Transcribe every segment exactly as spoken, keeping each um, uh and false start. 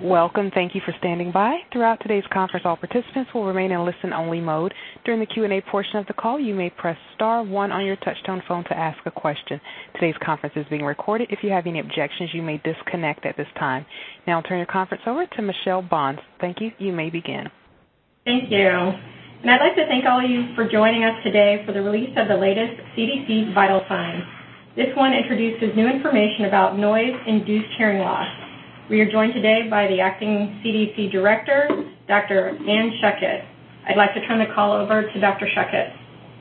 Welcome. Thank you for standing by. Throughout today's conference, all participants will remain in listen-only mode. During the Q and A portion of the call, you may press star one on your touch-tone phone to ask a question. Today's conference is being recorded. If you have any objections, you may disconnect at this time. Now I'll turn your conference over to Michelle Bonds. Thank you. You may begin. Thank you. And I'd like to thank all of you for joining us today for the release of the latest C D C vital signs. This one introduces new information about noise-induced hearing loss. We are joined today by the acting C D C director, Doctor Anne Schuchat. I'd like to turn the call over to Doctor Schuchat.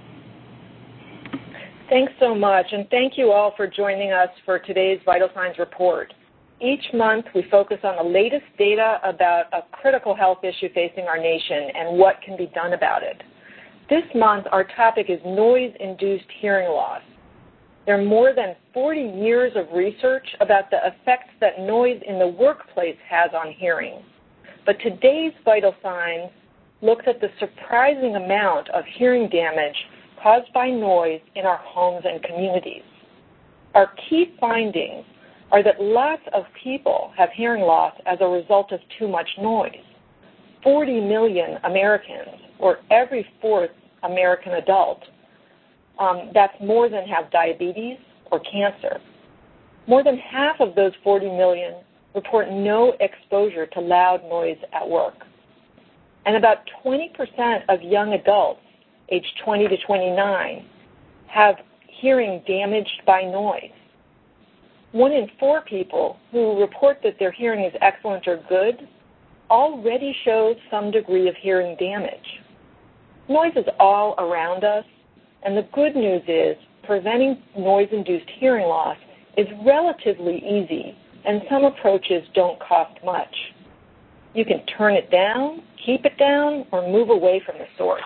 Thanks so much, and thank you all for joining us for today's Vital Signs report. Each month, we focus on the latest data about a critical health issue facing our nation and what can be done about it. This month, our topic is noise-induced hearing loss. There are more than forty years of research about the effects that noise in the workplace has on hearing. But today's Vital Signs looks at the surprising amount of hearing damage caused by noise in our homes and communities. Our key findings are that lots of people have hearing loss as a result of too much noise. forty million Americans, or every fourth American adult, Um, that's more than have diabetes or cancer. More than half of those forty million report no exposure to loud noise at work. And about twenty percent of young adults, aged twenty to twenty-nine, have hearing damaged by noise. One in four people who report that their hearing is excellent or good already shows some degree of hearing damage. Noise is all around us. And the good news is preventing noise-induced hearing loss is relatively easy, and some approaches don't cost much. You can turn it down, keep it down, or move away from the source.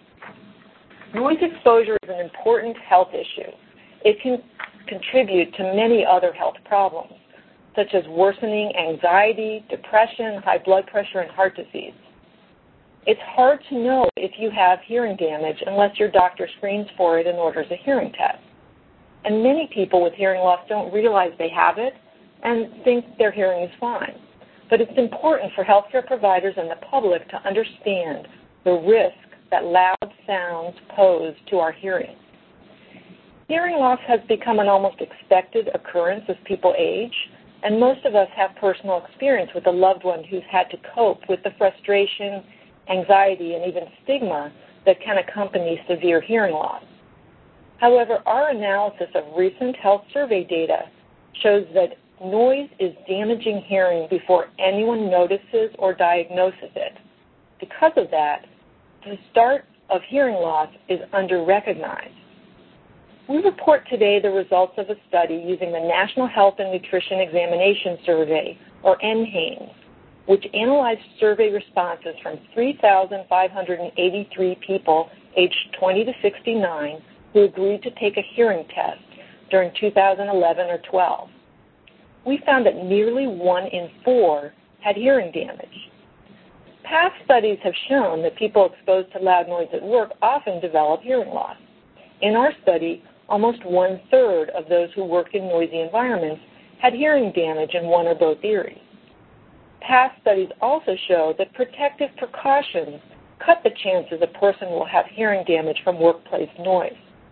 Noise exposure is an important health issue. It can contribute to many other health problems, such as worsening anxiety, depression, high blood pressure, and heart disease. It's hard to know if you have hearing damage unless your doctor screens for it and orders a hearing test. And many people with hearing loss don't realize they have it and think their hearing is fine. But it's important for healthcare providers and the public to understand the risk that loud sounds pose to our hearing. Hearing loss has become an almost expected occurrence as people age, and most of us have personal experience with a loved one who's had to cope with the frustration, anxiety, and even stigma that can accompany severe hearing loss. However, our analysis of recent health survey data shows that noise is damaging hearing before anyone notices or diagnoses it. Because of that, the start of hearing loss is under-recognized. We report today the results of a study using the National Health and Nutrition Examination Survey, or N HANES, which analyzed survey responses from three thousand five hundred eighty-three people aged twenty to sixty-nine who agreed to take a hearing test during two thousand eleven or twelve. We found that nearly one in four had hearing damage. Past studies have shown that people exposed to loud noise at work often develop hearing loss. In our study, almost one-third of those who work in noisy environments had hearing damage in one or both ears. Past studies also show that protective precautions cut the chances a person will have hearing damage from workplace noise.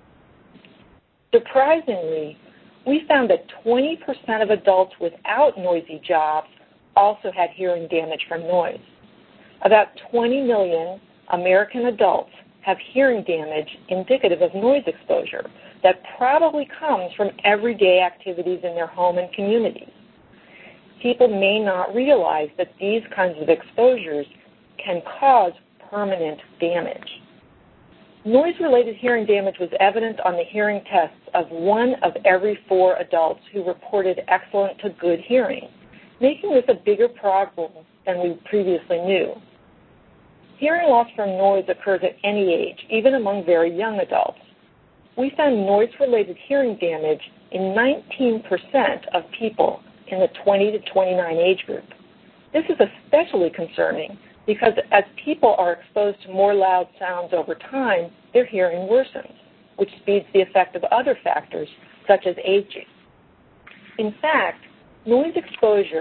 Surprisingly, we found that twenty percent of adults without noisy jobs also had hearing damage from noise. About twenty million American adults have hearing damage indicative of noise exposure that probably comes from everyday activities in their home and community. People may not realize that these kinds of exposures can cause permanent damage. Noise-related hearing damage was evident on the hearing tests of one of every four adults who reported excellent to good hearing, making this a bigger problem than we previously knew. Hearing loss from noise occurs at any age, even among very young adults. We found noise-related hearing damage in nineteen percent of people in the twenty to twenty-nine age group. This is especially concerning because as people are exposed to more loud sounds over time, their hearing worsens, which speeds the effect of other factors such as aging. In fact, noise exposure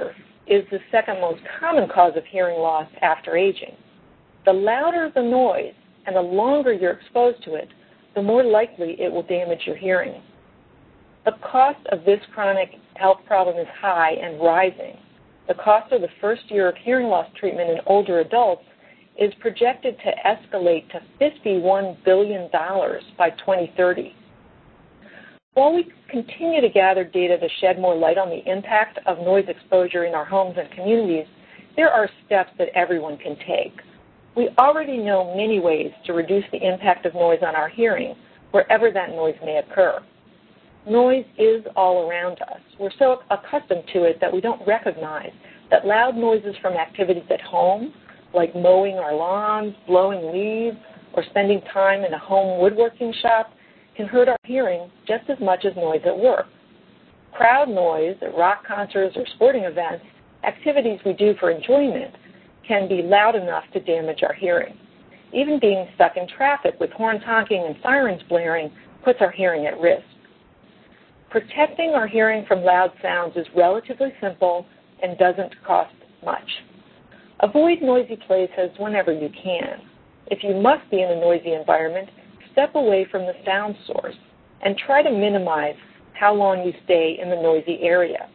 is the second most common cause of hearing loss after aging. The louder the noise and the longer you're exposed to it, the more likely it will damage your hearing. The cost of this chronic health problem is high and rising. The cost of the first year of hearing loss treatment in older adults is projected to escalate to fifty-one billion dollars by twenty thirty. While we continue to gather data to shed more light on the impact of noise exposure in our homes and communities, there are steps that everyone can take. We already know many ways to reduce the impact of noise on our hearing, wherever that noise may occur. Noise is all around us. We're so accustomed to it that we don't recognize that loud noises from activities at home, like mowing our lawns, blowing leaves, or spending time in a home woodworking shop, can hurt our hearing just as much as noise at work. Crowd noise at rock concerts or sporting events, activities we do for enjoyment, can be loud enough to damage our hearing. Even being stuck in traffic with horns honking and sirens blaring puts our hearing at risk. Protecting our hearing from loud sounds is relatively simple and doesn't cost much. Avoid noisy places whenever you can. If you must be in a noisy environment, step away from the sound source and try to minimize how long you stay in the noisy area.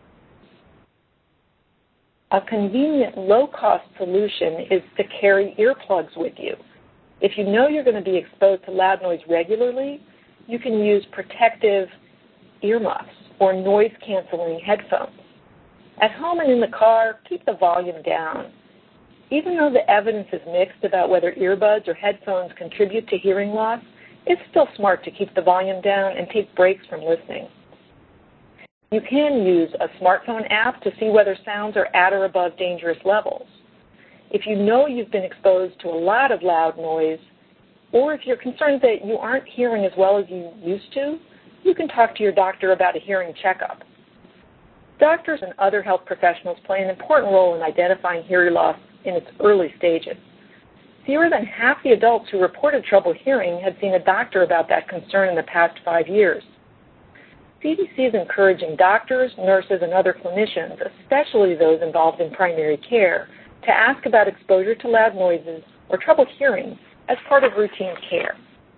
A convenient, low-cost solution is to carry earplugs with you. If you know you're going to be exposed to loud noise regularly, you can use protective earmuffs or noise-canceling headphones. At home and in the car, keep the volume down. Even though the evidence is mixed about whether earbuds or headphones contribute to hearing loss, it's still smart to keep the volume down and take breaks from listening. You can use a smartphone app to see whether sounds are at or above dangerous levels. If you know you've been exposed to a lot of loud noise, or if you're concerned that you aren't hearing as well as you used to, you can talk to your doctor about a hearing checkup. Doctors and other health professionals play an important role in identifying hearing loss in its early stages. Fewer than half the adults who reported trouble hearing had seen a doctor about that concern in the past five years. C D C is encouraging doctors, nurses, and other clinicians, especially those involved in primary care, to ask about exposure to loud noises or trouble hearing as part of routine care.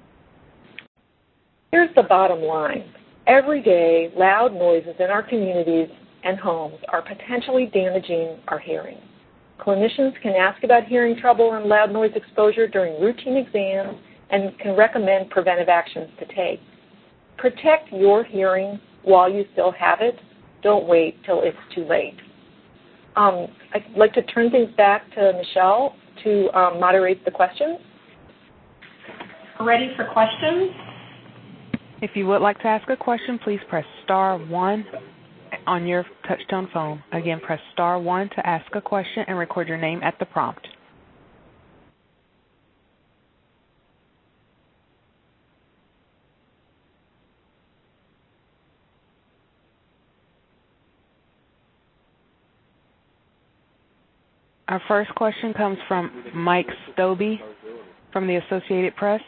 Here's the bottom line. Every day, loud noises in our communities and homes are potentially damaging our hearing. Clinicians can ask about hearing trouble and loud noise exposure during routine exams and can recommend preventive actions to take. Protect your hearing while you still have it. Don't wait till it's too late. Um, I'd like to turn things back to Michelle to um, moderate the questions. Ready for questions? If you would like to ask a question, please press star one on your touch-tone phone. Again, press star one to ask a question and record your name at the prompt. Our first question comes from Mike Stobbe from the Associated Press.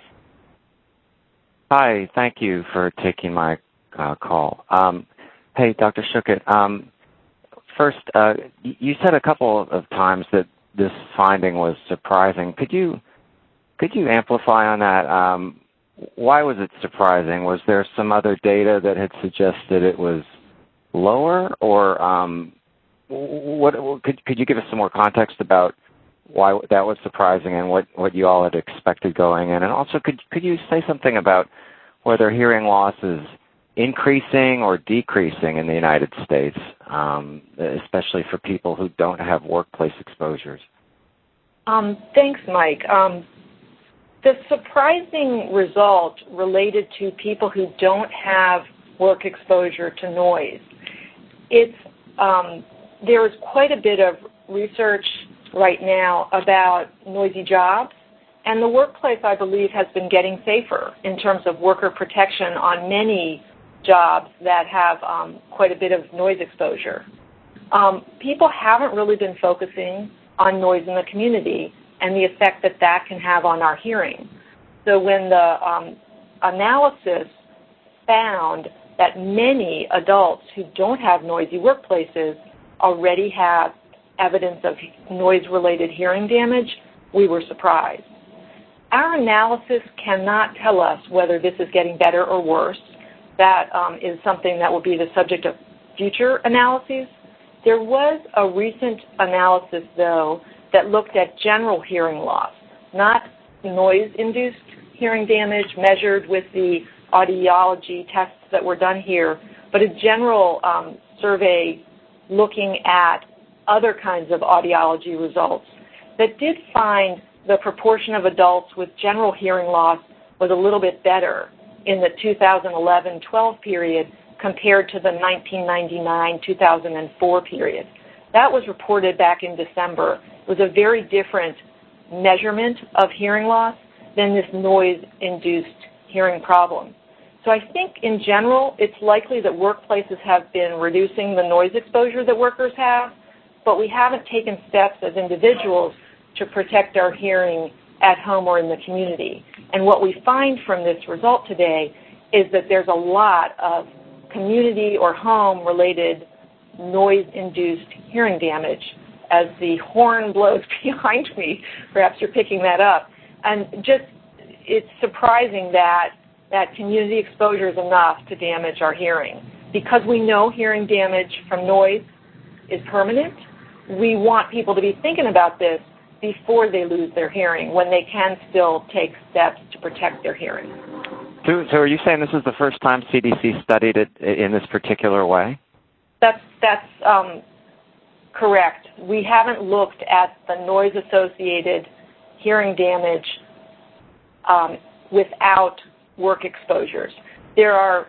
Hi, thank you for taking my uh, call. Um, hey, Doctor Schuchat, um, first, uh, you said a couple of times that this finding was surprising. Could you could you amplify on that? Um, why was it surprising? Was there some other data that had suggested it was lower, or um, what? Could could you give us some more context about why that was surprising and what, what you all had expected going in? And also, could could you say something about whether hearing loss is increasing or decreasing in the United States, um, especially for people who don't have workplace exposures? Um, thanks, Mike. Um, the surprising result related to people who don't have work exposure to noise. It's um, there is quite a bit of research right now about noisy jobs, and the workplace, I believe, has been getting safer in terms of worker protection on many jobs that have um, quite a bit of noise exposure. Um, people haven't really been focusing on noise in the community and the effect that that can have on our hearing. So when the um, analysis found that many adults who don't have noisy workplaces already have evidence of noise-related hearing damage, we were surprised. Our analysis cannot tell us whether this is getting better or worse. That um, is something that will be the subject of future analyses. There was a recent analysis, though, that looked at general hearing loss, not noise-induced hearing damage measured with the audiology tests that were done here, but a general um, survey looking at other kinds of audiology results that did find the proportion of adults with general hearing loss was a little bit better in the two thousand eleven twelve period compared to the nineteen ninety-nine two thousand four period. That was reported back in December. It was a very different measurement of hearing loss than this noise-induced hearing problem. So I think in general, it's likely that workplaces have been reducing the noise exposure that workers have, but we haven't taken steps as individuals to protect our hearing at home or in the community. And what we find from this result today is that there's a lot of community or home-related noise-induced hearing damage. As the horn blows behind me, perhaps you're picking that up. And just, it's surprising that that community exposure is enough to damage our hearing. Because we know hearing damage from noise is permanent, we want people to be thinking about this before they lose their hearing, when they can still take steps to protect their hearing. So, so are you saying this is the first time C D C studied it in this particular way? That's, that's um, correct. We haven't looked at the noise-associated hearing damage um, without work exposures. There are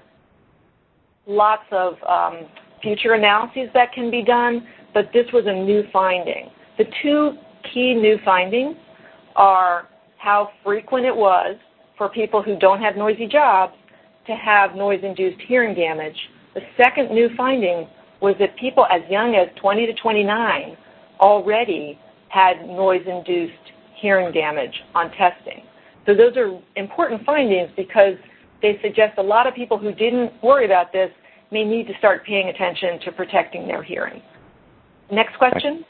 lots of um, future analyses that can be done, but this was a new finding. The two key new findings are how frequent it was for people who don't have noisy jobs to have noise-induced hearing damage. The second new finding was that people as young as twenty to twenty-nine already had noise-induced hearing damage on testing. So those are important findings because they suggest a lot of people who didn't worry about this may need to start paying attention to protecting their hearing. Next question.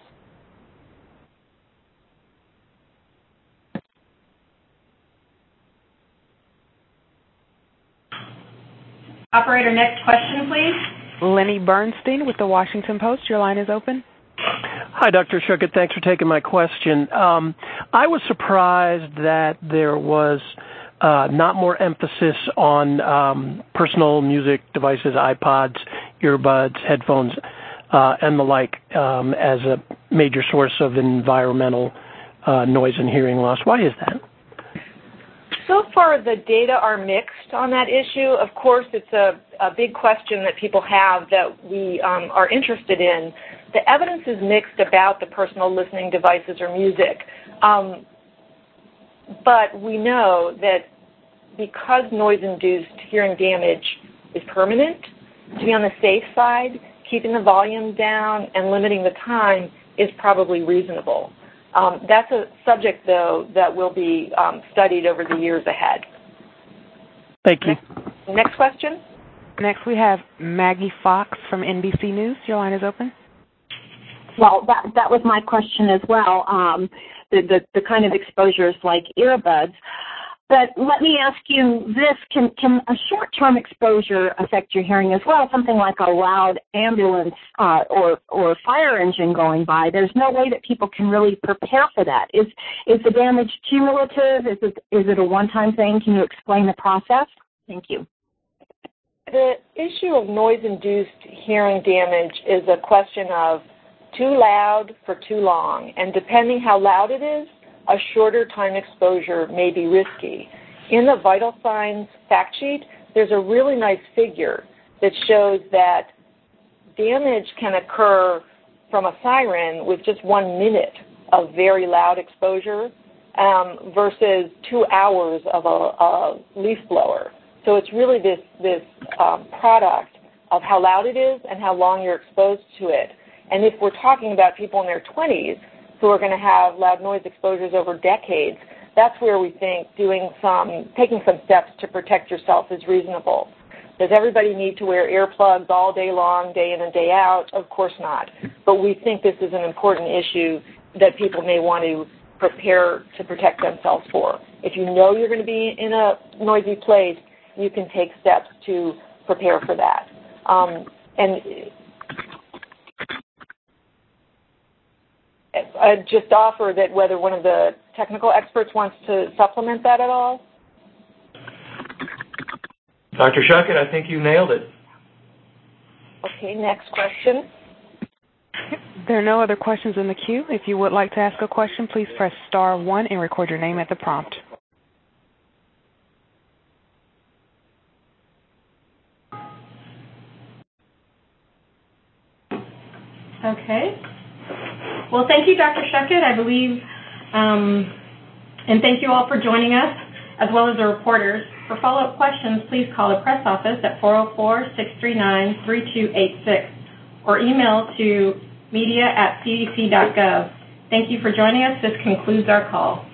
Operator, next question, please. Lenny Bernstein with the Washington Post. Your line is open. Hi, Doctor Schuchat. Thanks for taking my question. Um, I was surprised that there was uh, not more emphasis on um, personal music devices, iPods, earbuds, headphones, uh, and the like um, as a major source of environmental uh, noise and hearing loss. Why is that? So far, the data are mixed on that issue. Of course, it's a, a big question that people have that we um, are interested in. The evidence is mixed about the personal listening devices or music. Um, but we know that because noise-induced hearing damage is permanent, to be on the safe side, keeping the volume down and limiting the time is probably reasonable. Um, that's a subject, though, that will be um, studied over the years ahead. Thank you. Next, next question. Next we have Maggie Fox from N B C News. Your line is open. Well, that that was my question as well, um, the, the, the kind of exposures like earbuds. But let me ask you this, can, can a short-term exposure affect your hearing as well? Something like a loud ambulance uh, or, or fire engine going by, there's no way that people can really prepare for that. Is, is the damage cumulative? Is it, is it a one-time thing? Can you explain the process? Thank you. The issue of noise-induced hearing damage is a question of too loud for too long, and depending how loud it is, a shorter time exposure may be risky. In the vital signs fact sheet, there's a really nice figure that shows that damage can occur from a siren with just one minute of very loud exposure um, versus two hours of a, a leaf blower. So it's really this, this um, product of how loud it is and how long you're exposed to it. And if we're talking about people in their twenties who are going to have loud noise exposures over decades, that's where we think doing some, taking some steps to protect yourself is reasonable. Does everybody need to wear earplugs all day long, day in and day out? Of course not. But we think this is an important issue that people may want to prepare to protect themselves for. If you know you're going to be in a noisy place, you can take steps to prepare for that. Um, and I'd just offer that whether one of the technical experts wants to supplement that at all. Doctor Schuchat, I think you nailed it. Okay, next question. There are no other questions in the queue. If you would like to ask a question, please press star one and record your name at the prompt. Okay. Well, thank you, Doctor Schuchat, I believe, um, and thank you all for joining us, as well as the reporters. For follow-up questions, please call the press office at four oh four, six three nine, three two eight six or email to media at c d c dot gov. Thank you for joining us. This concludes our call.